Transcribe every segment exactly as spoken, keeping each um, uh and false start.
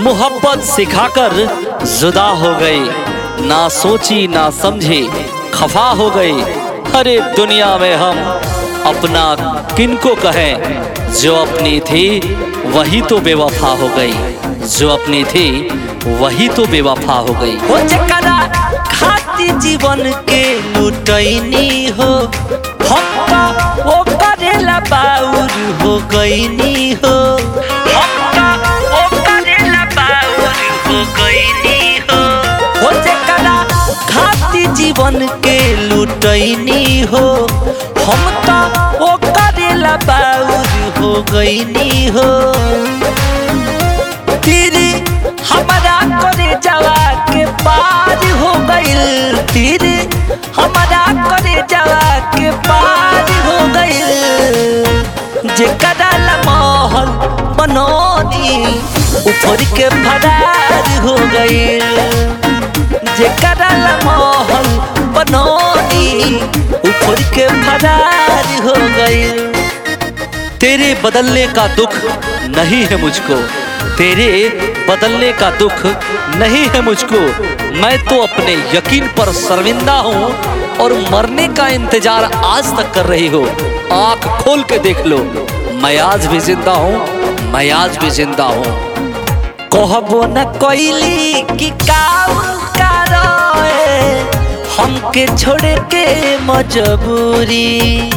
मोहब्बत सिखाकर जुदा हो गई, ना सोची ना समझी खफा हो गई। अरे दुनिया में हम अपना किनको कहें, जो अपनी थी वही तो बेवफा हो गई, जो अपनी थी वही तो बेवफा हो गई। हो जकरा खाती जीवन के लुटैनी हो, हम तो वो करेला बाउर हो गईनी हो, हम तो वो करेला बाउर हो गईनी हो। हो जकरा खाती जीवन के लुटैनी हो, हम तो वो करेला बाउर हो गईनी हो। तेरे हमारा करे जवा के पार हो गइल, तेरे हमारा करे जवा के पार हो गइल। जेकरा ला महल बनौनी उफर के फरार हो गइल, जेकरा ला महल बनौनी उफर के फरार हो गइल। तेरे बदलने का दुख नहीं है मुझको, तेरे बदलने का दुख नहीं है मुझको। मैं तो अपने यकीन पर शर्मिंदा हूँ और मरने का इंतजार आज तक कर रही हो। आँख खोल के देख लो, मैं आज भी जिंदा हूँ, मैं आज भी जिंदा हूँ। कहबो न कोइली की काऊ कारोए, हमके छोड़ के मजबूरी,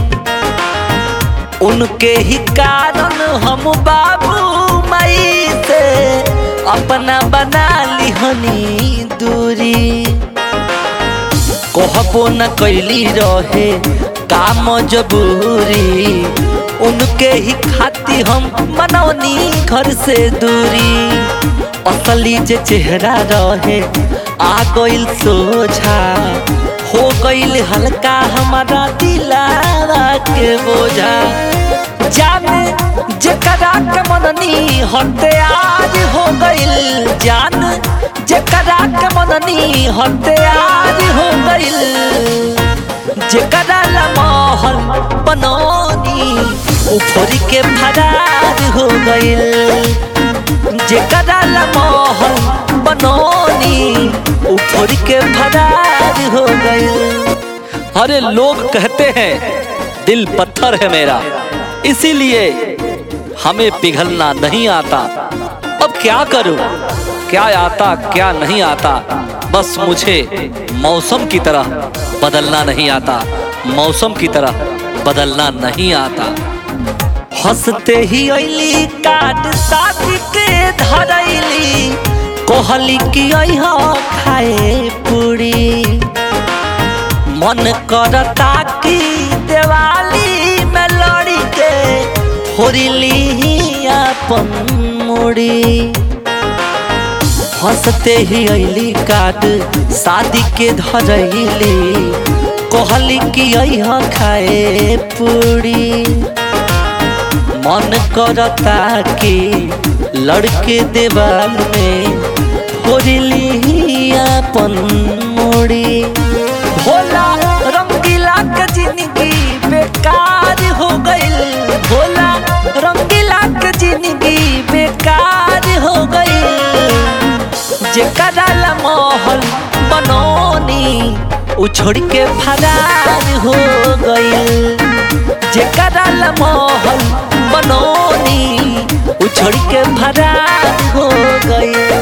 उनके ही कारण हम बाबू माई से अपना बना ली हनी दूरी। कहबो न कैली रहे का मजबूरी, उनके ही खाती हम मनौनी घर से दूरी। असली जे चेहरा रहे आ गइल सोझा, हो गइल हल्का हमारा दिलावा के बोझा। जाने जेकरा के मननी हत्यार हो गइल, जान जेकरा के मननी हत्यार हो गइल। जेकरा ला महल बनौनी उफर के फरार हो गइल, जेकरा ला महल बनौनी उफर के फरार हो गइल। अरे लोग कहते हैं दिल पत्थर है मेरा, इसीलिए हमें पिघलना नहीं आता। अब क्या करूं, क्या आता क्या नहीं आता, बस मुझे मौसम की तरह बदलना नहीं आता, मौसम की तरह बदलना नहीं आता। हंसते ही अइली काट साथी के धरैली, कोहली की अइहा खाए पूरी। मन करता कि दिवाली में लड़ी के फोड़ली अपन मुड़ी। हंसते ही अइली काट शादी के धरैली, कोहली की अइहा खाए पूरी। मन करता कि लड़के देवाल में फोड़ली अपन मुड़ी। भोला रंगीला के जिंदगी बेकार हो गइल, भोला रंगीला के जिंदगी बेकार हो गइल। जेकरा ला महल बनौनी उ छोड़ के फरार हो गइल, जेकरा ला महल बनौनी उ छोड़ के फरार हो गइल।